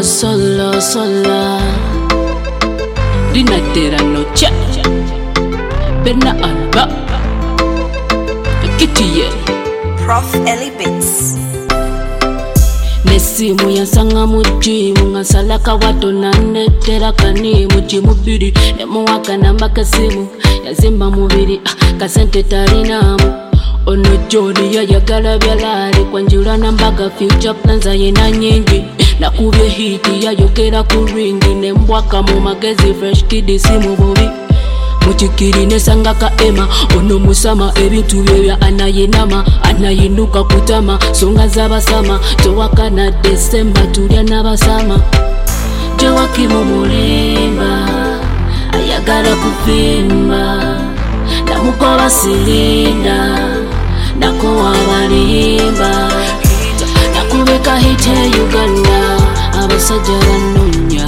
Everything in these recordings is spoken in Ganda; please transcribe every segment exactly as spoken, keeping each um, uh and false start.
solo, sola. Dinatera noche. Berna Alba. Kitty. Prof Ellie Bits. Nesimu yansanga mujimu ngasalaka wato nanetera kani mujimu biri nemuwaka namba kasimu yazimba mubiri ah, kasente talinamu ono jodi yayagala byalali kwanjula nambaga future plans ayena nyingi nakubye hiti yayogera ku ringi nembwaka mu magezi fresh kid simu bubi muchikiri nesanga ka ema ono musama ebintu bya anayinama anayinuka kutama songa zabasama towaka na December tulya nabasama jewaki mu mulimba ayagala kuvimba namukoba silinda nako abalimba nakubeka hite Uganda abasajja banonya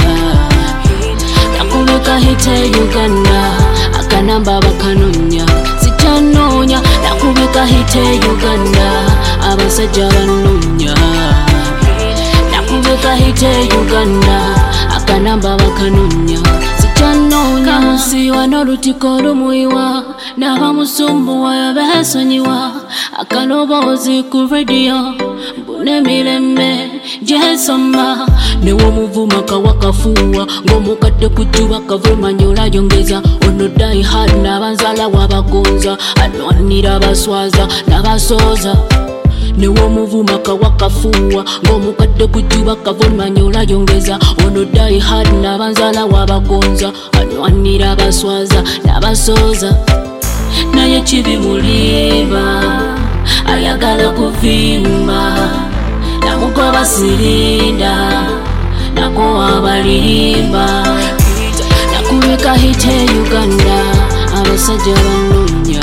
nakubeka hite Uganda akanamba bakanonya sikyanonya nakubeka hite Uganda abasajja banonya nakubeka hite Uganda akanamba bakanonya sikyanonya musiwa n'olutiko lumuyiwa n'abamusumbuwa yabesonyiwa akalobozi ku radio mbune mirembe jesoma newo muvuma kawakafuwa ng'omukadde kujuba kavumanyola yongeza ono die hard n'abanzala wabagonza anwanira abaswaza n'abasoza newo muvuma kawakafuwa ng'omukadde kujuba kavumanyola yongeza ono die hard n'abanzala wabagonza anwanira abaswaza n'abasoza naye kibi muliba ayagala kuvimba namugoba silinda nako abalimba nakubeka hite Uganda abasajja banonya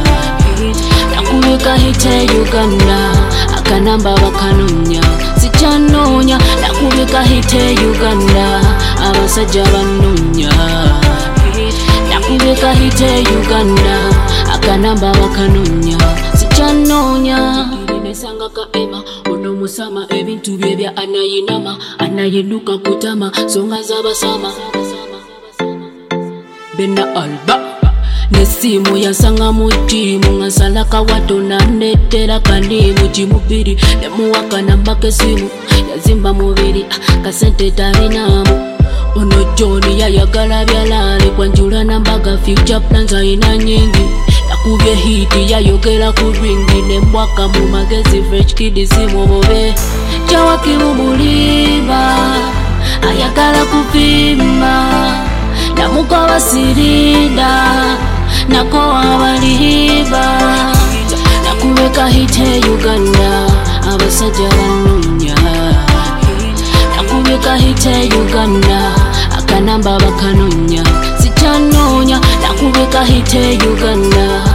nakubeka hite Uganda akanamba bakanonya sikyanonya nakubeka hite Uganda abasajja banonya nakubeka hite Uganda akanamba bakanonya sikyanonya nesanga ka ema ono musama ebintu bye bya anayinama anayinuka kutama songa zabasama Berna Alba nesimu yansanga mujimu ngasalaka wato nanetera kani mujimu biri nemuwaka namba kesimu yazimba mubiri ah, kasente talinamu ono joni yayagala byalali kwanjula nambaga future plans ayina nyingi nakubye hiti yayogera ku ringi nembwaka mu magezi fresh kid simu bobe jawaki mu mulimba ayagala kuvimba namukoba silinda nako abalimba nakubeka hite Uganda abasajja banonya nakubeka hite Uganda akanamba bakanonya sikyanonya nakubeka hite Uganda